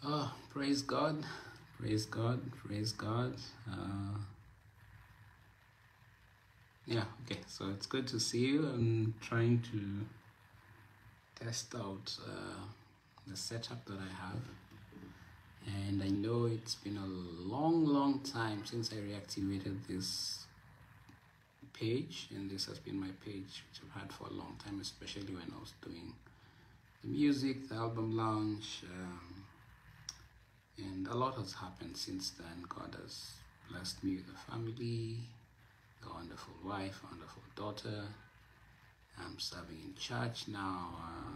Oh, praise God, praise God, praise God. Yeah, okay, so it's good to see you. I'm trying to test out the setup that I have. And I know it's been a long time since I reactivated this page, and this has been my page which I've had for a long time, especially when I was doing the music, the album launch, and a lot has happened since then. God has blessed me with a family, a wonderful wife, a wonderful daughter. I'm serving in church now.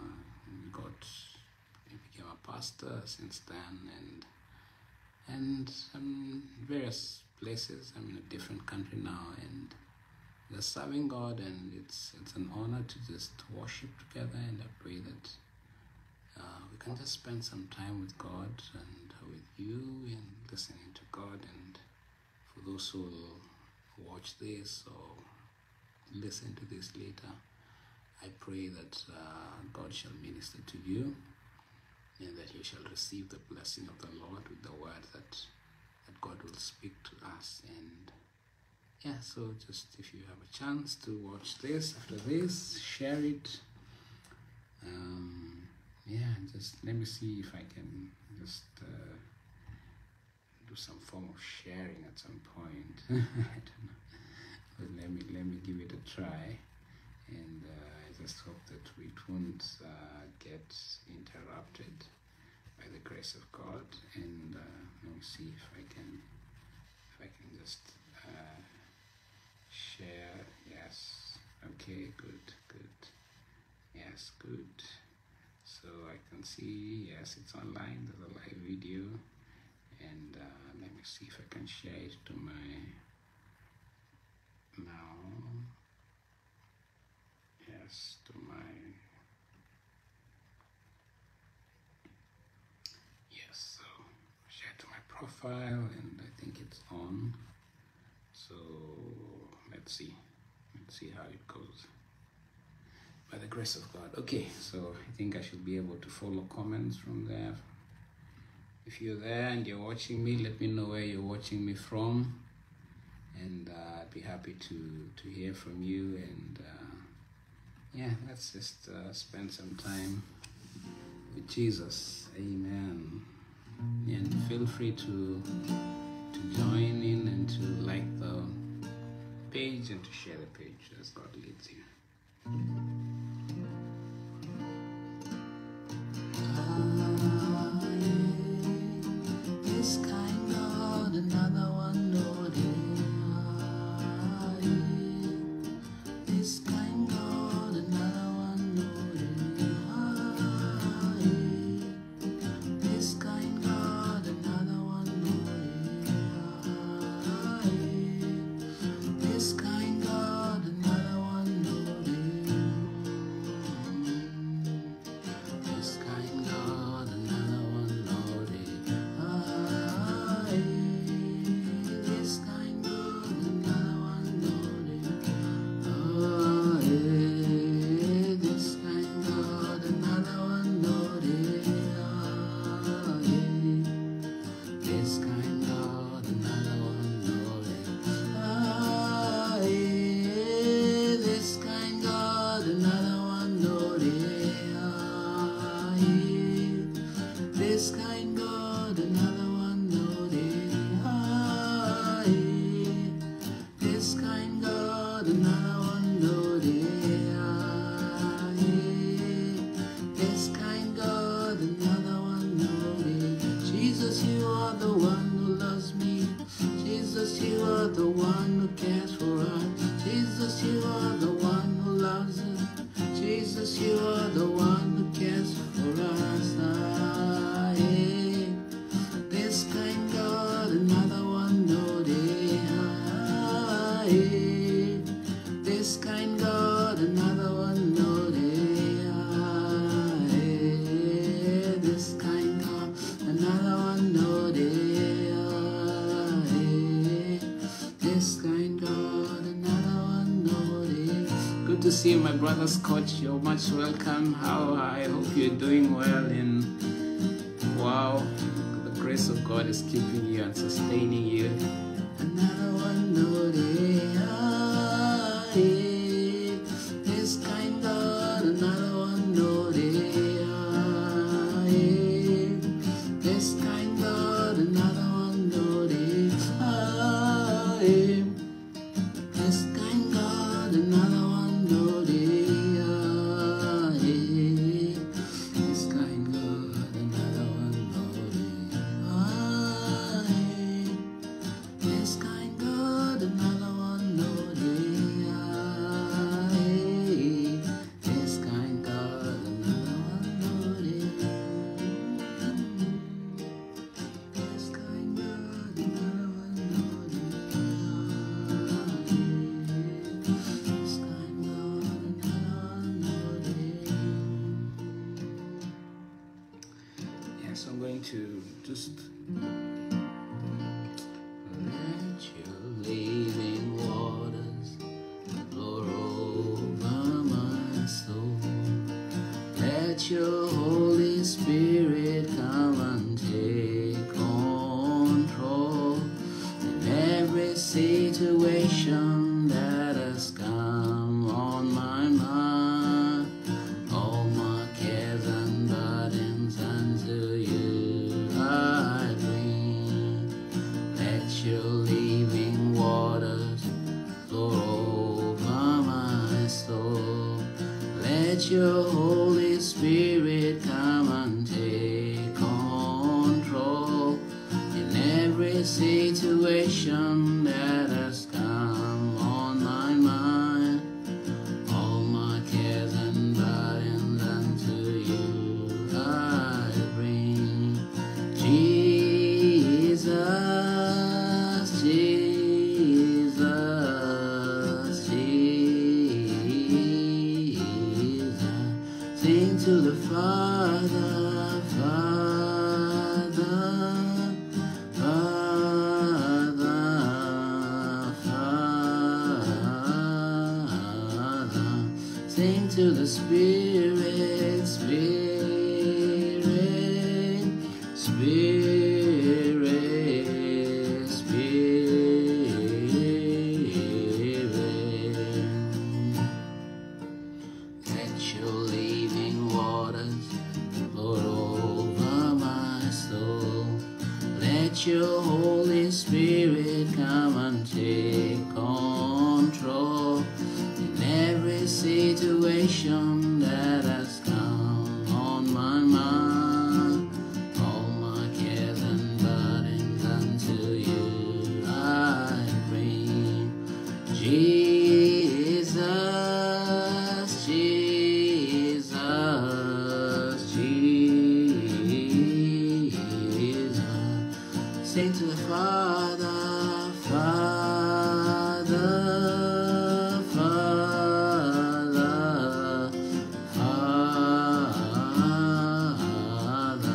I became a pastor since then, and I'm in various places. I'm in a different country now, and we're serving God, and it's an honor to just worship together. And I pray that we can just spend some time with God and with you and listening to God. And for those who will watch this or listen to this later, I pray that God shall minister to you, and that you shall receive the blessing of the Lord with the word that God will speak to us. And yeah, so just if you have a chance to watch this after this, share it. Yeah, just let me see if I can just do some form of sharing at some point. I don't know, but let me give it a try, and I just hope that it won't get interrupted by the grace of God. And let me see if I can just share. Yes, okay, good, yes, good. So I can see, yes, it's online. There's a live video, and let me see if I can share it to my so share to my profile, and I think it's on. So let's see how it goes by the grace of God. Okay, so I think I should be able to follow comments from there. If you're there and you're watching me, let me know where you're watching me from, and I'd be happy to hear from you. And yeah, let's just spend some time with Jesus. Amen. And feel free to join in and to like the page and to share the page as God leads you. This kind God, another one, Lord. This kind God, another one, Lord. This kind God, another one, Lord. This kind God, another one, Lord. This kind God, another one, Lord. This kind God, another one, Lord. This kind God, another one, Lord. This kind God, another one, Lord. This kind God, another one, Lord. This kind God, another one, Lord. This kind God, another one, Lord. This kind God, another one, Lord. Jesus, you are the one who loves me. Jesus, you are the one who cares for us. Jesus, you are the one who loves us. Jesus, you are the one who cares for us. This kind God, another one, Lord. This kind God, another one, Lord. This kind God, another one, Lord. This kind God, another one, Lord. Good to see you, my brother Scott. You're much welcome. I hope you're doing well. And wow, of God is keeping you and sustaining you. Another one, no day, this kind God. Another one, no day, this kind God. Another one, no day, this kind God. Another one, no day, this kind God. Another one, no day, this kind God. Another one, no day, this kind God. Another one, no day, this kind God. Another one, no day, this kind God. Another one, no day. Yes, I'm going to just Let your living waters flow over my soul. Let your Holy Spirit come and take control in every situation that has come on my mind. All my cares and burdens unto you I bring. Let your living waters flow over my soul. Let your Holy Spirit come and take control in every situation that has come on my mind. All my cares and burdens unto you I bring. Jesus, Jesus, Jesus. Sing to the Father, Father, Father, Father. Sing to the Spirit, Spirit, Spirit, Spirit. Let your living waters flow over my soul. Let your Holy Spirit come and take control in every situation that has come on my mind. All my cares and burdens unto you I bring. Jesus, Jesus, Jesus. Sing to the Father, Father, Father, Father.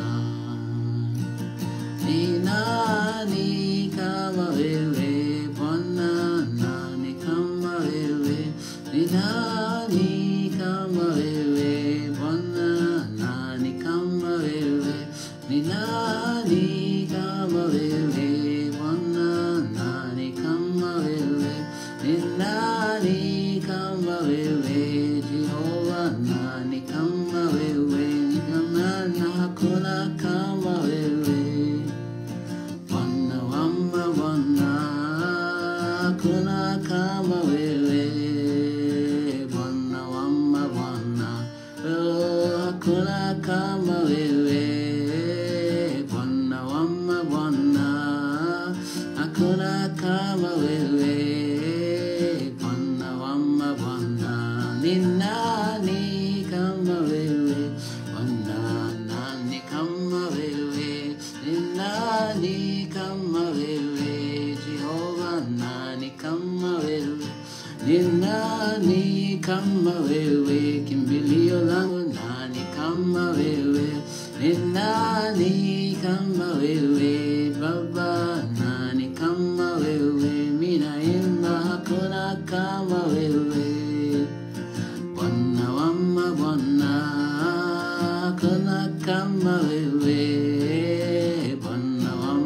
Nani kama wewe Bwana, nani kama wewe? Ni nani kama wewe Bwana, nani kama wewe? Ni nani kama wewe Bwana, nani kama wewe? Ni nani kama wewe Jehova, nani kama wewe? Ni nani, hakuna kama wewe Bwana wa mabwana, hakuna kama wewe Bwana wa mabwana, hakuna kama wewe Bwana wa mabwana, hakuna kama wewe Bwana wa mabwana. Ni nani kama wewe Bwana, nani kama wewe? Ni nani kama wewe Jehova, nani kama wewe? Ni nani kama wewe kimbilio langu? Nani kama wewe? Ni nani kama wewe Baba, nani kama wewe? Mina imba hakuna kama wewe Bwana wa mabwana, hakuna kama wewe Bwana wa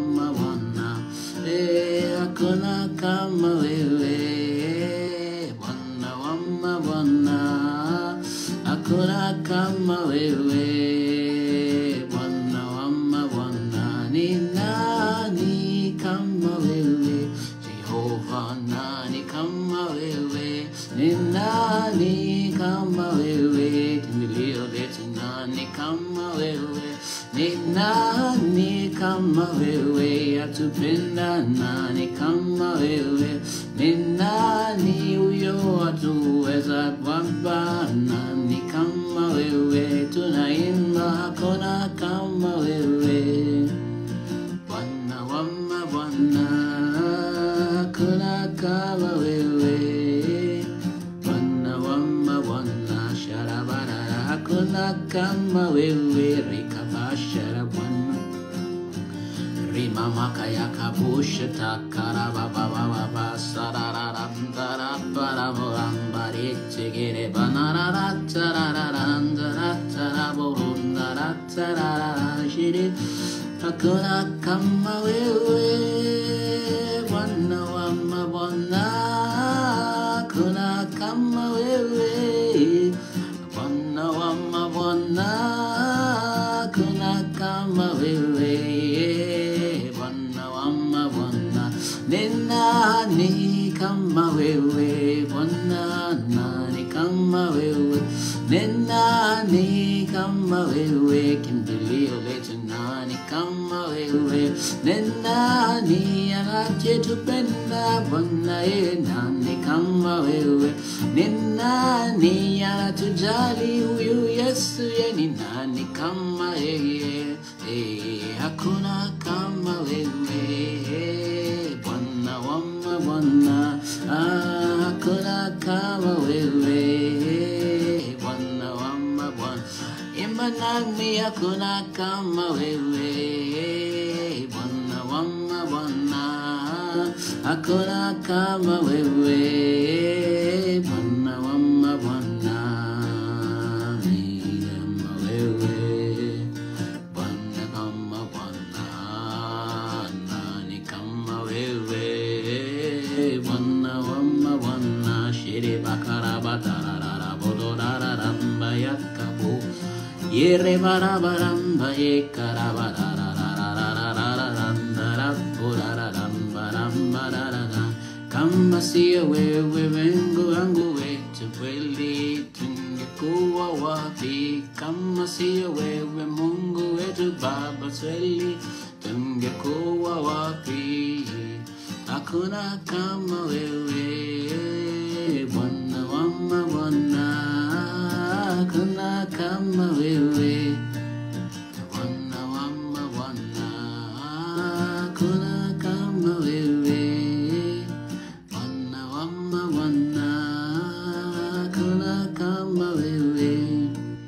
kama wewe. Bwana wa mabwana, ni nani kama wewe? Jehova, nani kama wewe? Ni nani kama wewe? Kimbilio letu, nani kama wewe? Ni nani kama wewe? Atupenda nani kama wewe? Ni nani huyo atuweza Baba? Nani kama wewe? Tunaimba hakuna kama wewe. Bwana wa mabwana, hakuna kama wewe. Bwana wa mabwana, sharabara, hakuna kama wewe. Rikabashara Bwana, rima makaya kabusha takara baba baba sarara dara para borambari chegere banara tarara dara tara borundara tarara shiri. Hakuna kama wewe. Bwana wa mabwana, hakuna kama wewe. Bwana wa mabwana, hakuna kama wewe. Bwana wa mabwana, ni nani kama wewe? Bwana, nani kama wewe? Ni nani kama wewe? Kimbilio letu, nani kama wewe? Ni nani anayetupenda Bwana? Nani kama wewe? Ni nani anatujali huyu Yesu? Ni nani kama yeye? Hakuna kama wewe. Bwana wa mabwana, hakuna kama wewe. Bwana wa mabwana, imba nami, hakuna kama wewe. Bwana wa mabwana, hakuna kama wewe. Bwana wa mabwana, ni kama wewe. Bwana kama Bwana, nani kama wewe? Bwana wa mabwana, shiri bakara batarara bodorara ramba yakabu yere barabaramba yekara bararararararara randara borara ramba ramba rarara. Kama sio wewe Mungu wangu wetu, kweli tungekuwa wapi? Kama sio wewe Mungu wetu Baba, kweli tungekuwa wapi? Hakuna kama wewe. Bwana wa mabwana, hakuna kama wewe. Bwana wa mabwana, hakuna kama wewe. Bwana wa mabwana, hakuna kama wewe.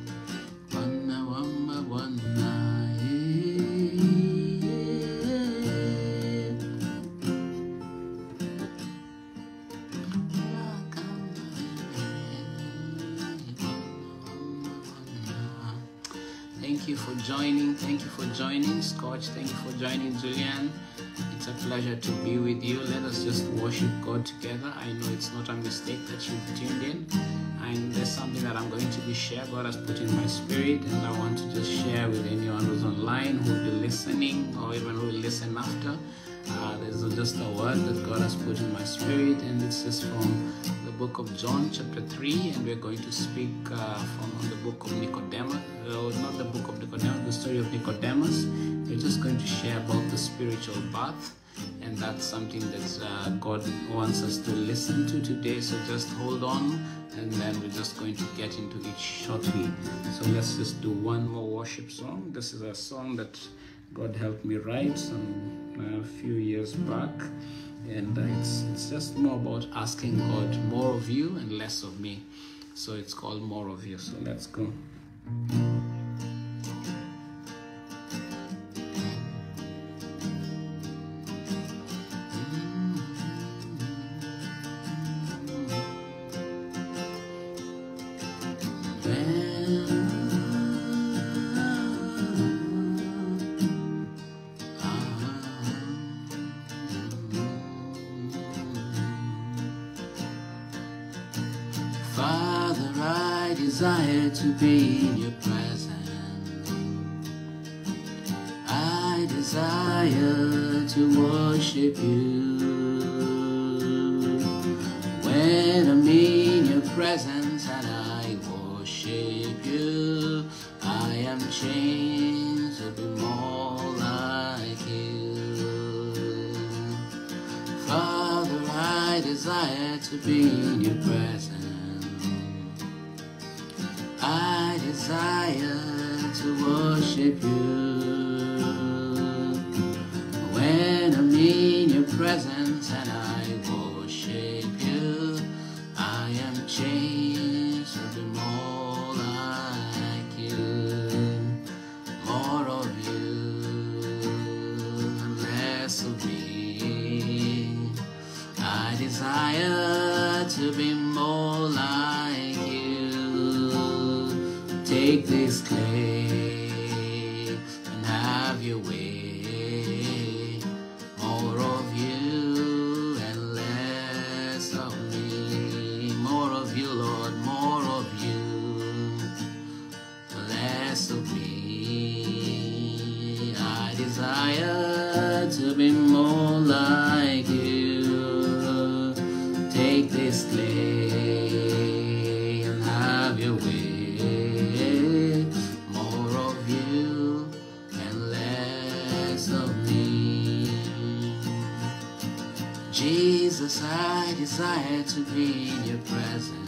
Bwana wa mabwana, Thank you for joining. Thank you for joining, Scotch. Thank you for joining, Julian. It's a pleasure to be with you. Let us just worship God together. I know it's not a mistake that you tuned in. And there's something that I'm going to be sharing. God has put in my spirit, and I want to just share with anyone who's online, who will be listening, or even who will listen after. There's just a word that God has put in my spirit, and it's just from the book of John chapter 3, and we're going to speak from the book of Nicodemus, not the book of Nicodemus, the story of Nicodemus. We're just going to share about the spiritual birth, and that's something that God wants us to listen to today. So just hold on, and then we're just going to get into it shortly. So let's just do one more worship song. This is a song that God helped me write a few years back, and it's just more about asking God more of you and less of me. So it's called More of You. So let's go. desire to be in your presence. I desire to worship you. When I'm in your presence and I worship you, I am changed to be more like you. Father, I desire to be in your presence. I desire to worship you. When I'm in your presence and I worship you, I am changed to be more like you. More of you, less of me. I desire to be more like you. Take this clay and have your way. More of you and less of me. More of you, Lord, more of you, less of me. I desire to be more like you. Take this clay and have your way. More of you and less of me. Jesus, I desire to be in your presence.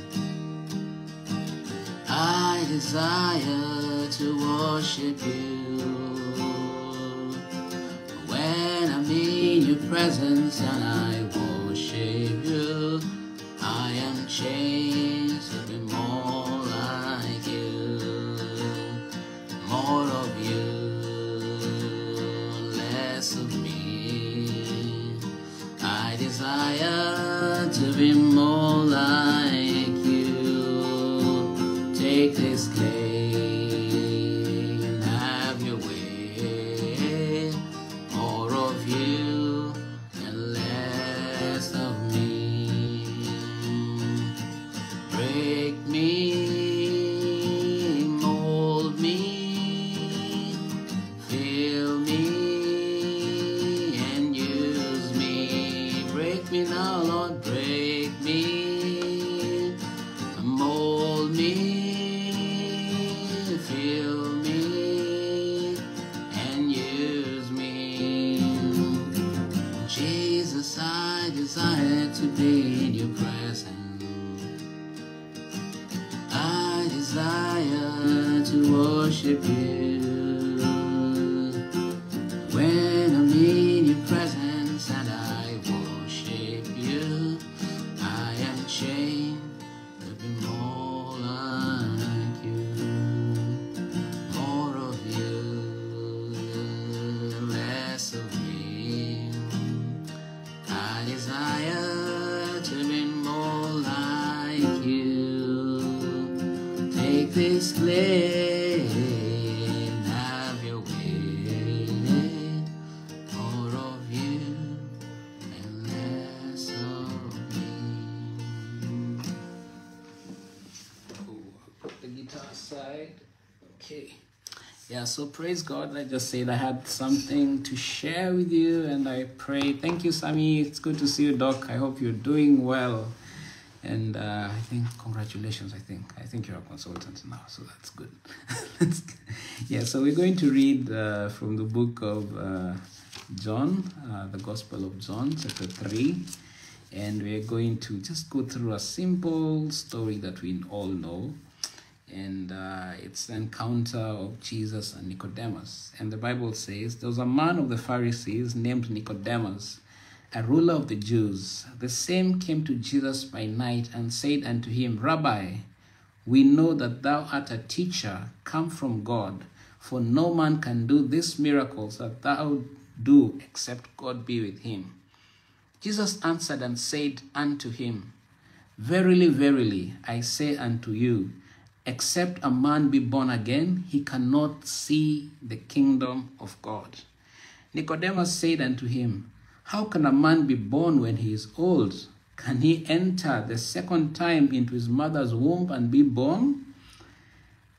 I desire to worship you. When I'm in your presence and I worship you, I am changed to be more like you. More of you, less of me. I desire to be more like you. Take this clay and have your way. More of you and less of me. Break me, mold me, fill me and use me. Break me now, Lord, break me, mold me, fill me and use me. Jesus, I desire to be in your presence. I desire to worship you. When I'm in your presence and I worship you, I am changed to be more like you. More of you, less of me. I desire to be more like you. Take this clay and have your way. More of you and less of me. Put the guitar aside. Okay. Yeah, so praise God. I just said I had something to share with you, and I pray. Thank you, Sammy. It's good to see you, Doc. I hope you're doing well. And I think congratulations. I think you're a consultant now, so that's good. Yeah, so we're going to read from the book of John, the Gospel of John, chapter 3. And we're going to just go through a simple story that we all know. And it's the encounter of Jesus and Nicodemus. And the Bible says, there was a man of the Pharisees named Nicodemus, a ruler of the Jews. The same came to Jesus by night and said unto him, Rabbi, we know that thou art a teacher come from God, for no man can do these miracles that thou do except God be with him. Jesus answered and said unto him, Verily, verily, I say unto you, except a man be born again, he cannot see the kingdom of God. Nicodemus said unto him, How can a man be born when he is old? Can he enter the second time into his mother's womb and be born?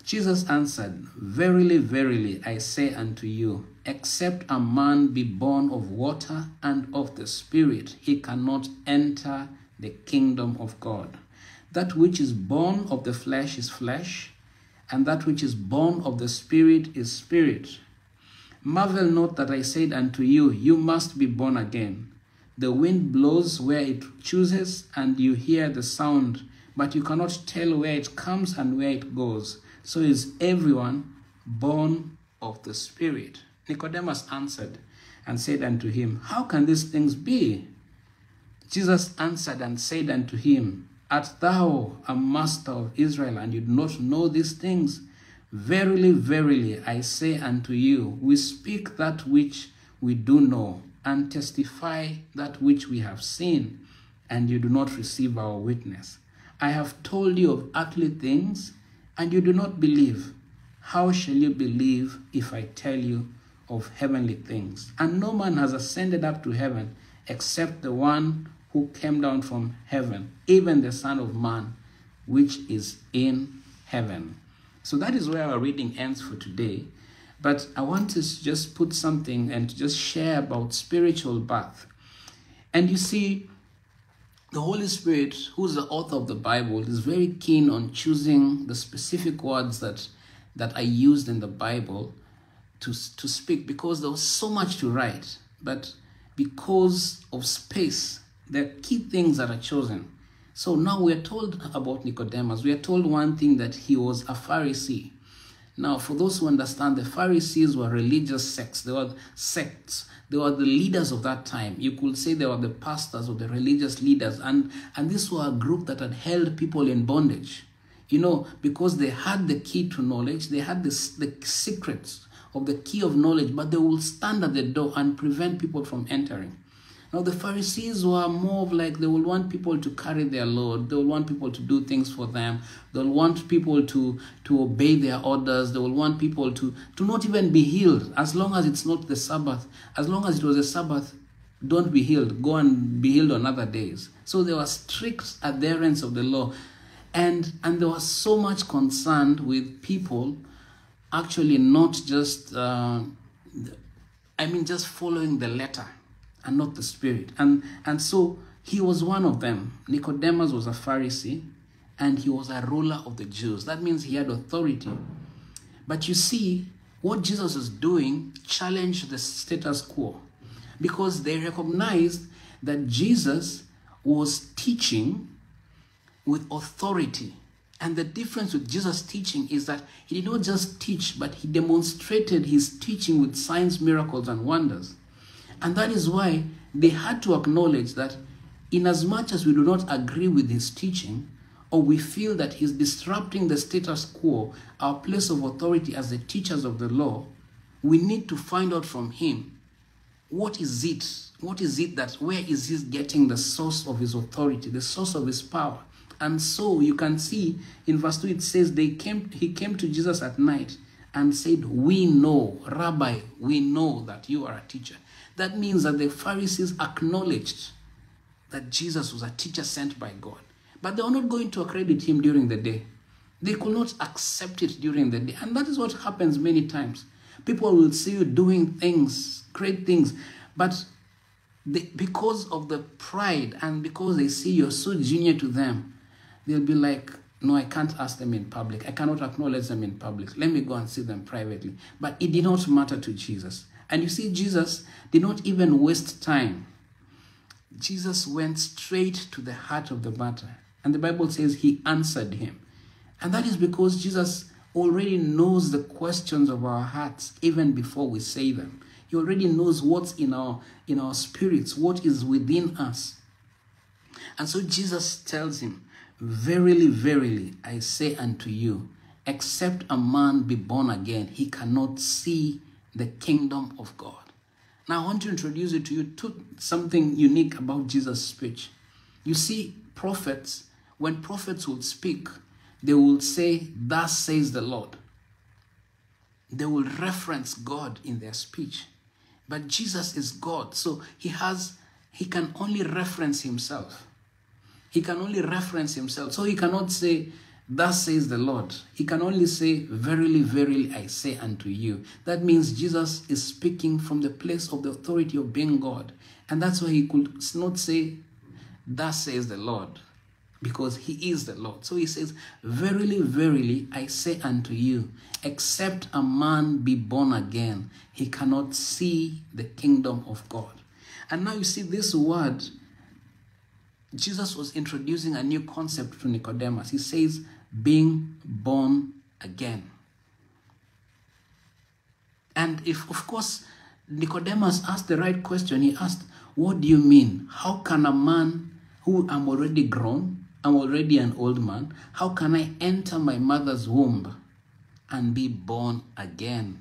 Jesus answered, Verily, verily, I say unto you, except a man be born of water and of the Spirit, he cannot enter the kingdom of God. That which is born of the flesh is flesh, and that which is born of the Spirit is spirit. Marvel not that I said unto you, you must be born again. The wind blows where it chooses, and you hear the sound, but you cannot tell where it comes and where it goes. So is everyone born of the Spirit. Nicodemus answered and said unto him, How can these things be? Jesus answered and said unto him, Art thou a master of Israel, and you do not know these things? Verily, verily, I say unto you, we speak that which we do know, and testify that which we have seen, and you do not receive our witness. I have told you of earthly things, and you do not believe. How shall you believe if I tell you of heavenly things? And no man has ascended up to heaven except the one who came down from heaven, even the Son of Man, which is in heaven. So that is where our reading ends for today. But I want to just put something and to just share about spiritual birth. And you see, the Holy Spirit, who's the author of the Bible, is very keen on choosing the specific words that are used in the Bible to speak, because there was so much to write. But because of space, there are key things that are chosen. So now we are told about Nicodemus. We are told one thing, that he was a Pharisee. Now, for those who understand, the Pharisees were religious sects. They were sects. They were the leaders of that time. You could say they were the pastors or the religious leaders. And this were a group that had held people in bondage. You know, because they had the key to knowledge. They had the secrets of the key of knowledge, but they would stand at the door and prevent people from entering. Now, the Pharisees were more of like, they will want people to carry their load. They will want people to do things for them. They'll want people to obey their orders. They will want people to not even be healed, as long as it's not the Sabbath. As long as it was a Sabbath, don't be healed. Go and be healed on other days. So there was strict adherence of the law. And there was so much concern with people actually not just, just following the letter and not the Spirit. And so he was one of them. Nicodemus was a Pharisee, and he was a ruler of the Jews. That means he had authority. But you see, what Jesus is doing challenged the status quo, because they recognized that Jesus was teaching with authority. And the difference with Jesus' teaching is that he did not just teach, but he demonstrated his teaching with signs, miracles, and wonders. And that is why they had to acknowledge that in as much as we do not agree with his teaching, or we feel that he's disrupting the status quo, our place of authority as the teachers of the law, we need to find out from him, what is it? What is it that, where is he getting the source of his authority, the source of his power? And so you can see in verse 2, it says, he came to Jesus at night and said, we know, Rabbi, we know that you are a teacher. That means that the Pharisees acknowledged that Jesus was a teacher sent by God. But they were not going to accredit him during the day. They could not accept it during the day. And that is what happens many times. People will see you doing things, great things, but because of the pride and because they see you're so junior to them, they'll be like, no, I can't ask them in public. I cannot acknowledge them in public. Let me go and see them privately. But it did not matter to Jesus. And you see, Jesus did not even waste time. Jesus went straight to the heart of the matter. And the Bible says he answered him. And that is because Jesus already knows the questions of our hearts even before we say them. He already knows what's in our spirits, what is within us. And so Jesus tells him, verily, verily, I say unto you, except a man be born again, he cannot see the kingdom of God. Now I want to introduce it to you to something unique about Jesus' speech. You see, prophets, when prophets would speak, they will say, thus says the Lord. They will reference God in their speech. But Jesus is God, so he can only reference himself. He can only reference himself. So he cannot say, thus says the Lord. He can only say, verily, verily, I say unto you. That means Jesus is speaking from the place of the authority of being God. And that's why he could not say, thus says the Lord, because he is the Lord. So he says, verily, verily, I say unto you, except a man be born again, he cannot see the kingdom of God. And now you see this word, Jesus was introducing a new concept to Nicodemus. He says, being born again. And if, of course, Nicodemus asked the right question, he asked, what do you mean? How can a man who am already grown, I'm already an old man, how can I enter my mother's womb and be born again?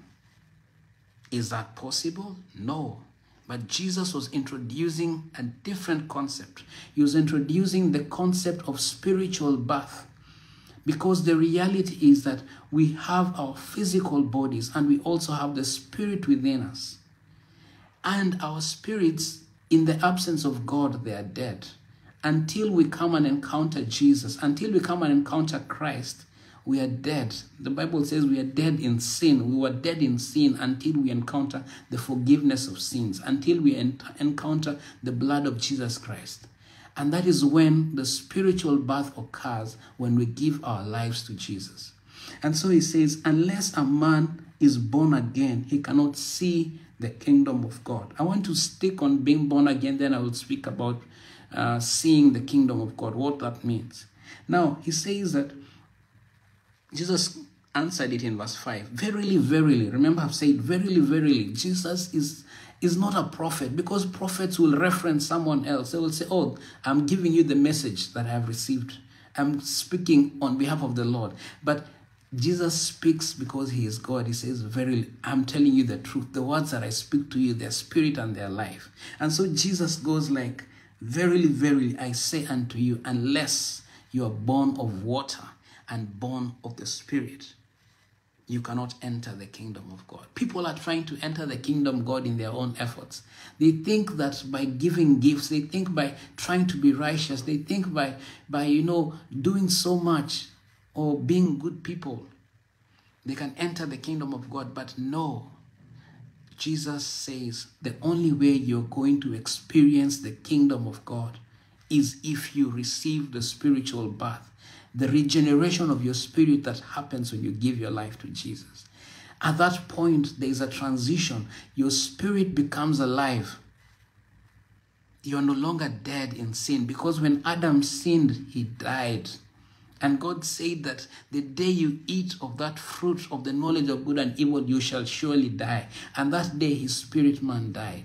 Is that possible? No. But Jesus was introducing a different concept. He was introducing the concept of spiritual birth. Because the reality is that we have our physical bodies and we also have the spirit within us. And our spirits, in the absence of God, they are dead. Until we come and encounter Jesus, until we come and encounter Christ, we are dead. The Bible says we are dead in sin. We were dead in sin until we encounter the forgiveness of sins, until we encounter the blood of Jesus Christ. And that is when the spiritual birth occurs, when we give our lives to Jesus. And so he says, unless a man is born again, he cannot see the kingdom of God. I want to stick on being born again, then I will speak about seeing the kingdom of God, what that means. Now, he says that Jesus answered it in verse 5. Verily, verily. Remember I've said, verily, verily. Jesus is not a prophet, because prophets will reference someone else. They will say, oh, I'm giving you the message that I have received. I'm speaking on behalf of the Lord. But Jesus speaks because he is God. He says, verily, I'm telling you the truth. The words that I speak to you, their spirit and their life. And so Jesus goes like, verily, verily, I say unto you, unless you are born of water and born of the Spirit, you cannot enter the kingdom of God. People are trying to enter the kingdom of God in their own efforts. They think that by giving gifts, they think by trying to be righteous, they think by doing so much or being good people, they can enter the kingdom of God. But no, Jesus says the only way you're going to experience the kingdom of God is if you receive the spiritual birth, the regeneration of your spirit that happens when you give your life to Jesus. At that point, there is a transition. Your spirit becomes alive. You are no longer dead in sin, because when Adam sinned, he died. And God said that the day you eat of that fruit of the knowledge of good and evil, you shall surely die. And that day his spirit man died.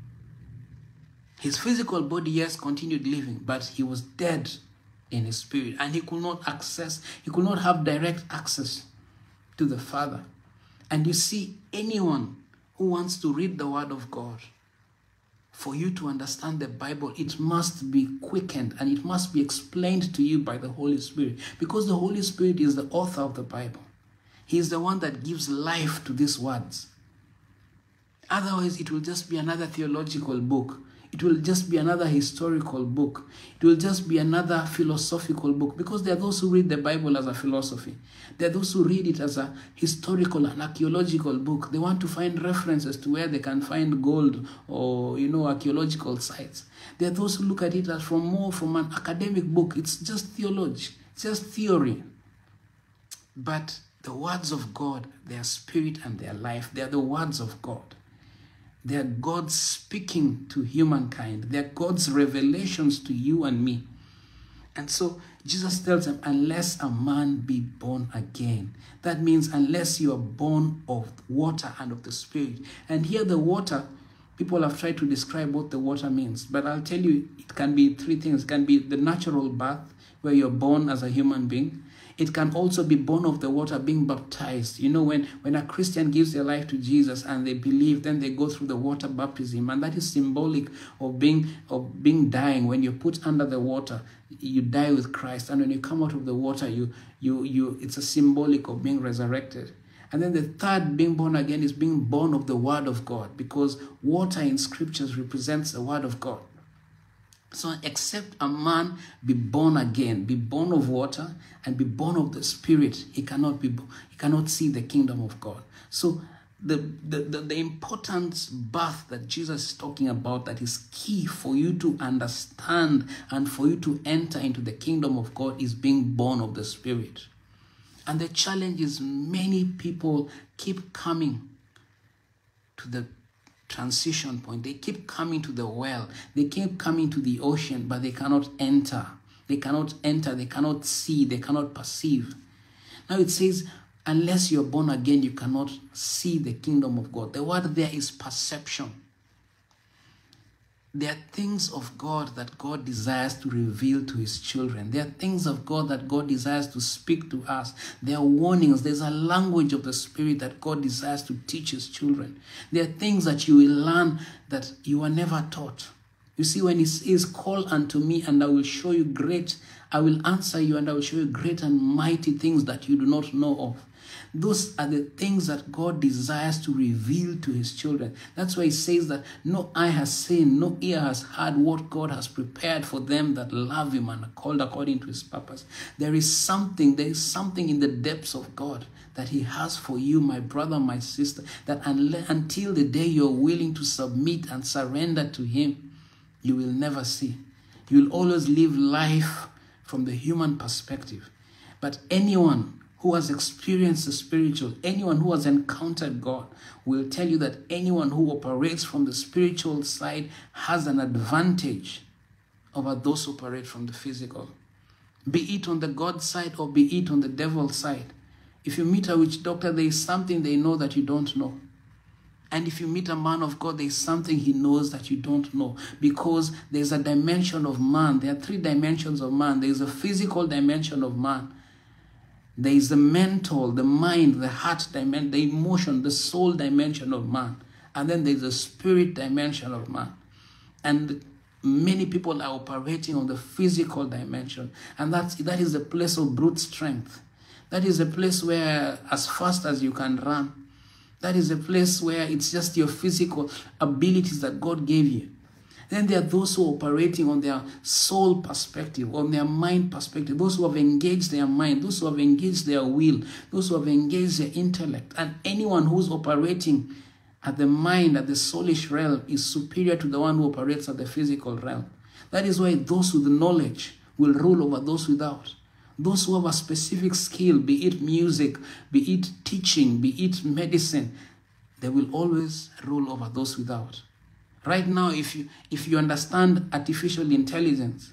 His physical body, yes, continued living, but he was dead in his spirit, and he could not have direct access to the Father. And you see, anyone who wants to read the Word of God, for you to understand the Bible, it must be quickened and it must be explained to you by the Holy Spirit, because the Holy Spirit is the author of the Bible. He is the one that gives life to these words. Otherwise, it will just be another theological book. It will just be another historical book. It will just be another philosophical book, because there are those who read the Bible as a philosophy. There are those who read it as a historical and archaeological book. They want to find references to where they can find gold or, archaeological sites. There are those who look at it as from an academic book. It's just theology. It's just theory. But the words of God, their spirit and their life, they are the words of God. They are God speaking to humankind. They are God's revelations to you and me. And so Jesus tells them, unless a man be born again. That means unless you are born of water and of the Spirit. And here the water, people have tried to describe what the water means. But I'll tell you, it can be three things. It can be the natural birth, where you're born as a human being. It can also be born of the water, being baptized. When a Christian gives their life to Jesus and they believe, then they go through the water baptism. And that is symbolic of being dying. When you're put under the water, you die with Christ. And when you come out of the water, it's a symbolic of being resurrected. And then the third, being born again, is being born of the Word of God, because water in Scriptures represents the Word of God. So except a man be born again, be born of water and be born of the Spirit, he cannot see the kingdom of God. So the important birth that Jesus is talking about, that is key for you to understand and for you to enter into the kingdom of God, is being born of the Spirit. And the challenge is many people keep coming to the transition point. They keep coming to the well. They keep coming to the ocean, but they cannot enter. They cannot enter. They cannot see. They cannot perceive. Now it says, unless you're born again, you cannot see the kingdom of God. The word there is perception. There are things of God that God desires to reveal to his children. There are things of God that God desires to speak to us. There are warnings. There's a language of the Spirit that God desires to teach his children. There are things that you will learn that you were never taught. You see, when he says, call unto me and I will show you I will answer you and I will show you great and mighty things that you do not know of. Those are the things that God desires to reveal to his children. That's why he says that no eye has seen, no ear has heard what God has prepared for them that love him and are called according to his purpose. There is something in the depths of God that he has for you, my brother, my sister, that until the day you're willing to submit and surrender to him, you will never see. You will always live life from the human perspective. But anyone who has experienced the spiritual, anyone who has encountered God, will tell you that anyone who operates from the spiritual side has an advantage over those who operate from the physical. Be it on the God side or be it on the devil side. If you meet a witch doctor, there is something they know that you don't know. And if you meet a man of God, there is something he knows that you don't know. Because there's a dimension of man. There are 3 dimensions of man. There is a physical dimension of man. There is the mental, the mind, the heart dimension, the emotion, the soul dimension of man. And then there is the spirit dimension of man. And many people are operating on the physical dimension. And that is the place of brute strength. That is a place where as fast as you can run. That is a place where it's just your physical abilities that God gave you. Then there are those who are operating on their soul perspective, on their mind perspective, those who have engaged their mind, those who have engaged their will, those who have engaged their intellect. And anyone who's operating at the mind, at the soulish realm, is superior to the one who operates at the physical realm. That is why those with knowledge will rule over those without. Those who have a specific skill, be it music, be it teaching, be it medicine, they will always rule over those without. Right now, if you understand artificial intelligence,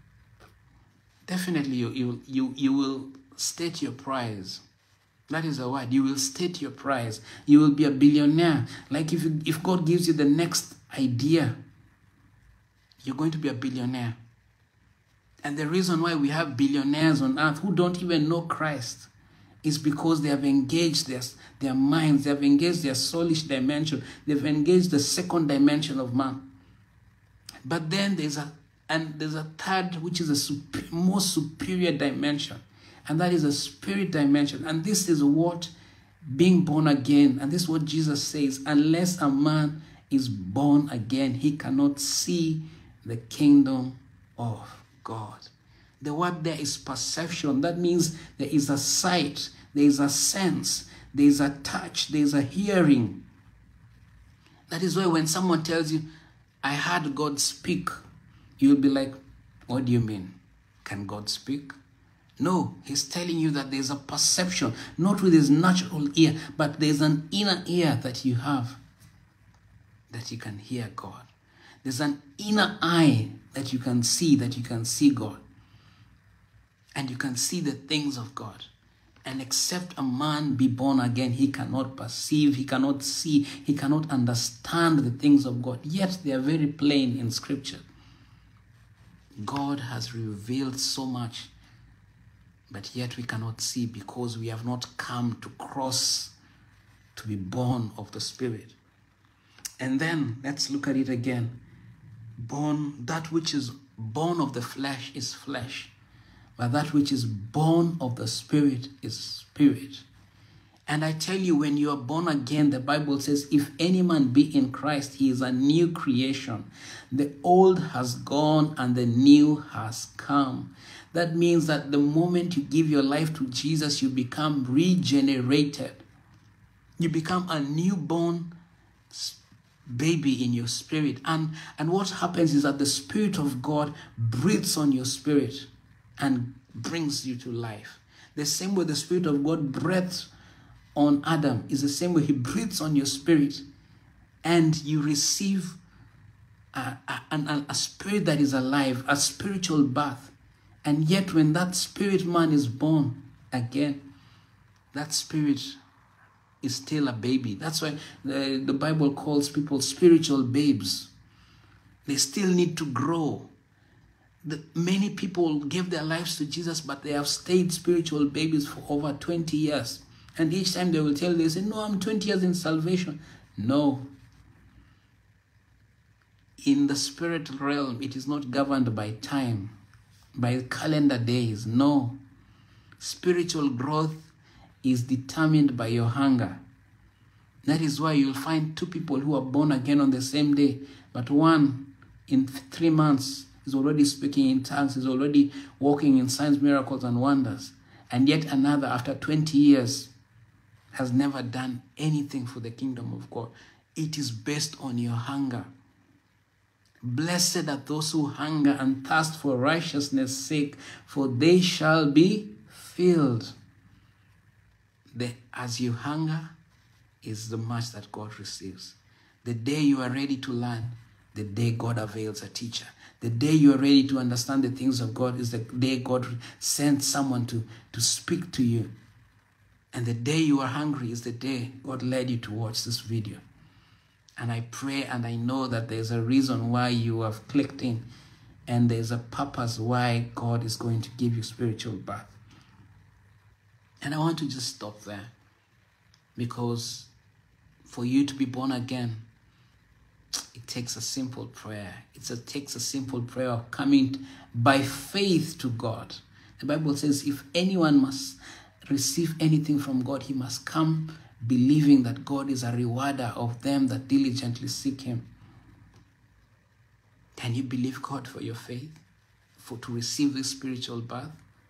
definitely you will state your price. That is the word. You will state your price. You will be a billionaire. Like if God gives you the next idea, you're going to be a billionaire. And the reason why we have billionaires on earth who don't even know Christ is because they have engaged their minds, they have engaged their soulish dimension, they've engaged the second dimension of man. But then there's a third, which is a most superior dimension, and that is a spirit dimension. And this is what being born again, and this is what Jesus says, unless a man is born again, he cannot see the kingdom of God. The word there is perception. That means there is a sight, there is a sense, there is a touch, there is a hearing. That is why when someone tells you, I heard God speak, you'll be like, what do you mean? Can God speak? No, he's telling you that there's a perception, not with his natural ear, but there's an inner ear that you have, that you can hear God. There's an inner eye that you can see God. And you can see the things of God. And except a man be born again, he cannot perceive, he cannot see, he cannot understand the things of God. Yet they are very plain in Scripture. God has revealed so much, but yet we cannot see because we have not come to cross to be born of the Spirit. And then let's look at it again. That which is born of the flesh is flesh, but that which is born of the Spirit is spirit. And I tell you, when you are born again, the Bible says, if any man be in Christ, he is a new creation. The old has gone and the new has come. That means that the moment you give your life to Jesus, you become regenerated. You become a newborn baby in your spirit. And what happens is that the Spirit of God breathes on your spirit and brings you to life. The same way the Spirit of God breathes on Adam is the same way he breathes on your spirit, and you receive a spirit that is alive, a spiritual birth. And yet when that spirit man is born again, that spirit is still a baby. That's why the Bible calls people spiritual babes. They still need to grow. Many people gave their lives to Jesus, but they have stayed spiritual babies for over 20 years. And each time they will tell you, they say, no, I'm 20 years in salvation. No. In the spirit realm, it is not governed by time, by calendar days. No. Spiritual growth is determined by your hunger. That is why you'll find two people who are born again on the same day, but one in 3 months is already speaking in tongues, is already walking in signs, miracles, and wonders. And yet another, after 20 years, has never done anything for the kingdom of God. It is based on your hunger. Blessed are those who hunger and thirst for righteousness' sake, for they shall be filled. As you hunger is the much that God receives. The day you are ready to learn, the day God avails a teacher. The day you are ready to understand the things of God is the day God sends someone to speak to you. And the day you are hungry is the day God led you to watch this video. And I pray and I know that there's a reason why you have clicked in, and there's a purpose why God is going to give you spiritual birth. And I want to just stop there, because for you to be born again, it takes a simple prayer. It takes a simple prayer of coming by faith to God. The Bible says if anyone must receive anything from God, he must come believing that God is a rewarder of them that diligently seek him. Can you believe God for your faith, to receive this spiritual birth?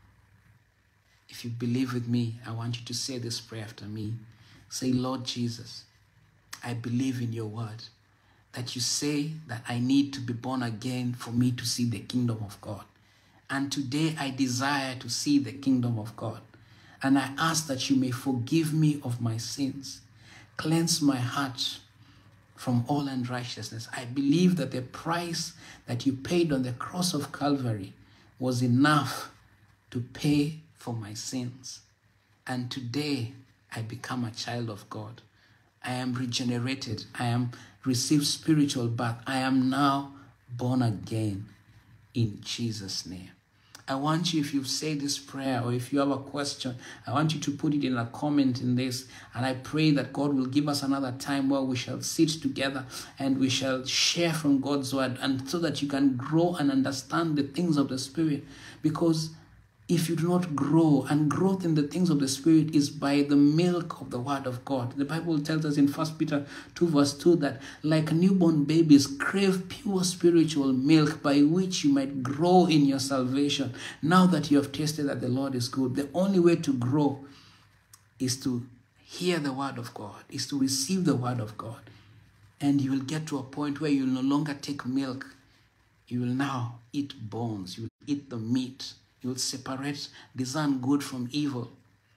If you believe with me, I want you to say this prayer after me. Say, Lord Jesus, I believe in your word, that you say that I need to be born again for me to see the kingdom of God. And today I desire to see the kingdom of God. And I ask that you may forgive me of my sins. Cleanse my heart from all unrighteousness. I believe that the price that you paid on the cross of Calvary was enough to pay for my sins. And today I become a child of God. I am regenerated. I am received spiritual birth. I am now born again in Jesus' name. I want you, if you've said this prayer or if you have a question, I want you to put it in a comment in this. And I pray that God will give us another time where we shall sit together and we shall share from God's word, and so that you can grow and understand the things of the Spirit. Because if you do not grow, and growth in the things of the Spirit is by the milk of the word of God. The Bible tells us in 1 Peter 2 verse 2 that like newborn babies, crave pure spiritual milk by which you might grow in your salvation. Now that you have tasted that the Lord is good, the only way to grow is to hear the word of God, is to receive the word of God. And you will get to a point where you will no longer take milk. You will now eat bones. You will eat the meat. You will separate, discern good from evil.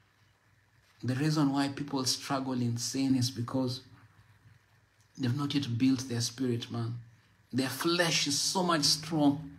The reason why people struggle in sin is because they've not yet built their spirit, man. Their flesh is so much strong,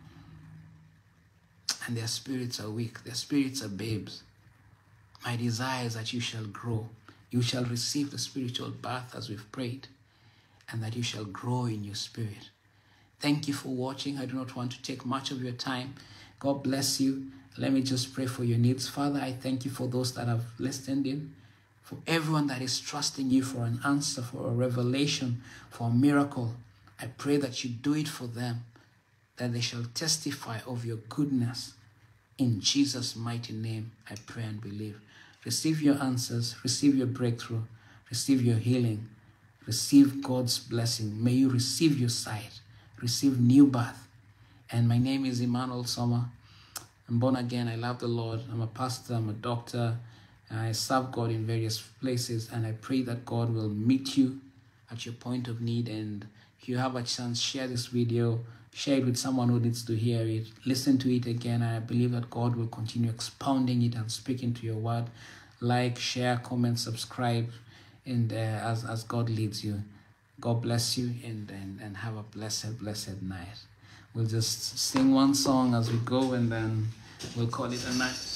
and their spirits are weak. Their spirits are babes. My desire is that you shall grow. You shall receive the spiritual birth as we've prayed, and that you shall grow in your spirit. Thank you for watching. I do not want to take much of your time. God bless you. Let me just pray for your needs. Father, I thank you for those that have listened in, for everyone that is trusting you for an answer, for a revelation, for a miracle. I pray that you do it for them, that they shall testify of your goodness. In Jesus' mighty name, I pray and believe. Receive your answers, receive your breakthrough, receive your healing, receive God's blessing. May you receive your sight, receive new birth. And my name is Emmanuel Sommer. I'm born again. I love the Lord. I'm a pastor, I'm a doctor. I serve God in various places, and I pray that God will meet you at your point of need. And if you have a chance, share this video, share it with someone who needs to hear it. Listen to it again. I believe that God will continue expounding it and speaking to your word. Like, share, comment, subscribe, and as God leads you. God bless you, and have a blessed night. We'll just sing one song as we go, and then we'll call it a night.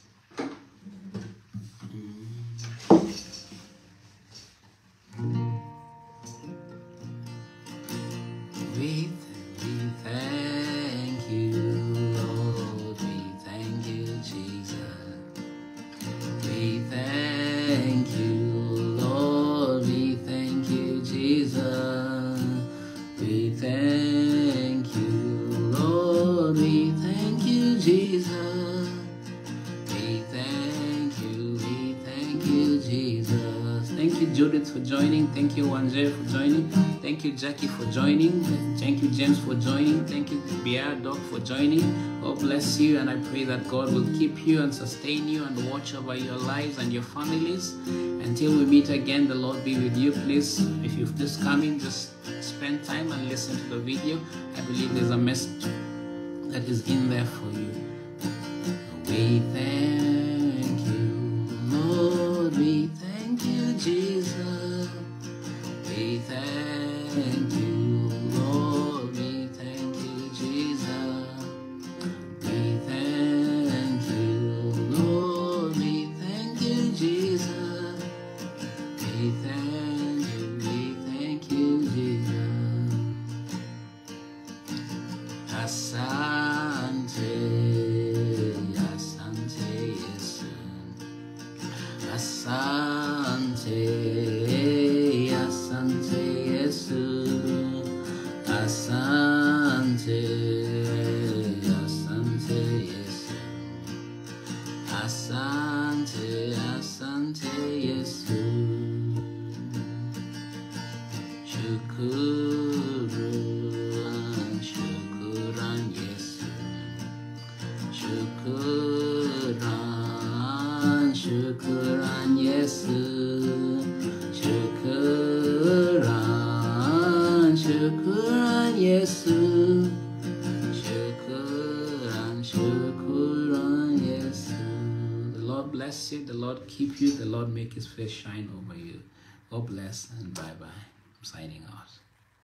We thank you, Lord. We thank you, Jesus. We thank you, Lord. We thank you, Jesus. We thank you, Lord. We thank you, Jesus. We thank you, Jesus. Thank you, Judith, for joining. Thank you, Wanje, for joining. Thank you, Jackie, for joining. Thank you, James, for joining. Thank you, Biar Doc, for joining. God bless you, and I pray that God will keep you and sustain you and watch over your lives and your families. Until we meet again, the Lord be with you. Please, if you've just come in, just spend time and listen to the video. I believe there's a message that is in there for you. We thank you, Lord. We thank you, Jesus. We thank you, Lord. We thank you, Jesus. We thank you, Lord. We thank you, Jesus. We thank you, Jesus. Asante, Asante, Yesu. Asante, Asante, Yesu. Asante, Asante, Yesu. Asante, Asante, Yesu. Syukuran, syukuran, Yesu. Syukuran, syukuran, Yesu. Syukuran, syukuran, Yesu. Syukuran, syukuran, Yesu. The Lord bless you, the Lord keep you, the Lord make his face shine over you. God bless, and bye-bye. I'm signing out.